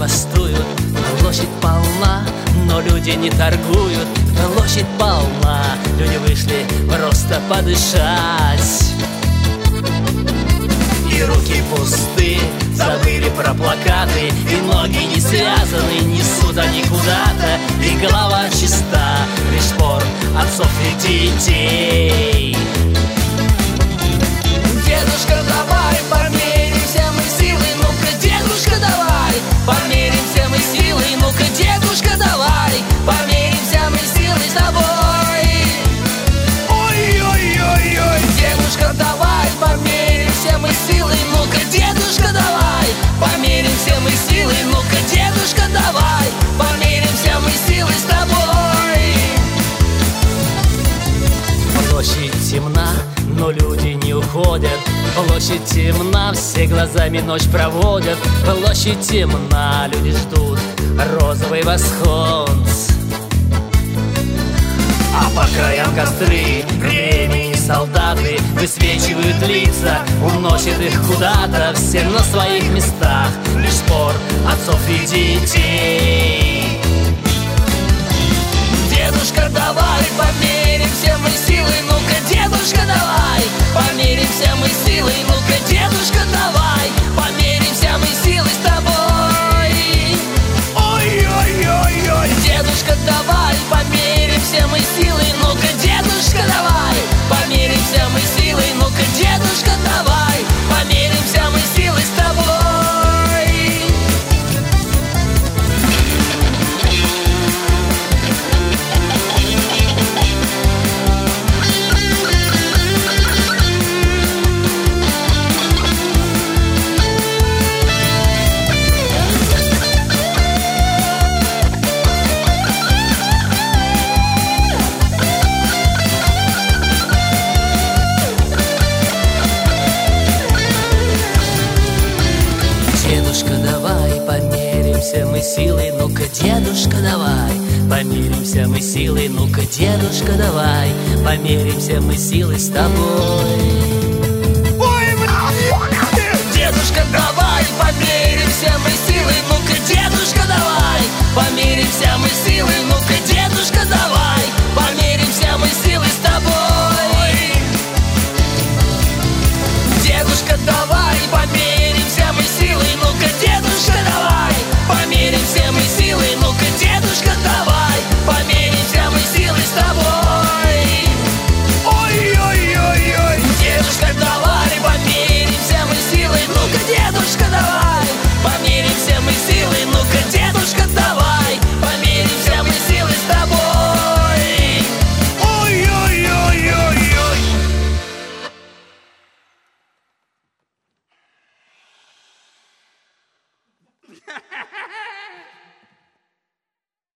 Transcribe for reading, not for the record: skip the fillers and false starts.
бастуют. Площадь полна, но люди не торгуют. Площадь полна, люди вышли просто подышать. И руки пусты, забыли про плакаты, и ноги не связаны, несут они куда-то. И голова чиста, лишь спор отцов и детей. Дедушка, давай померимся мы силой, ну-ка, дедушка, давай померимся мы силой, ну-ка, дедушка, давай померимся мы силой с тобой. Ой-ой-ой-ой, дедушка, давай померимся мы силой, ну-ка, дедушка, давай померимся мы силой, ну-ка, дедушка, давай померимся мы силой с тобой. Площадь темна, но люди не уходят. Площадь темна, все глазами ночь проводят. Площадь темна, люди ждут розовый восход. А по краям костры времени солдаты высвечивают лица, уносят их куда-то, все на своих местах, лишь спор отцов и детей. Дедушка, давай померимся мы силой, ну-ка, дедушка, давай померимся мы силой, ну-ка, дедушка, давай померимся мы силой с тобой. Ой-ой-ой-ой, дедушка, давай померимся мы силой, ну-ка, дедушка, давай померимся мы силой, ну-ка, дедушка, давай померимся мы силой с тобой. Дедушка, давай померимся мы силой, ну-ка, дедушка, давай померимся мы силой, ну-ка, дедушка, давай померимся мы силой с тобой.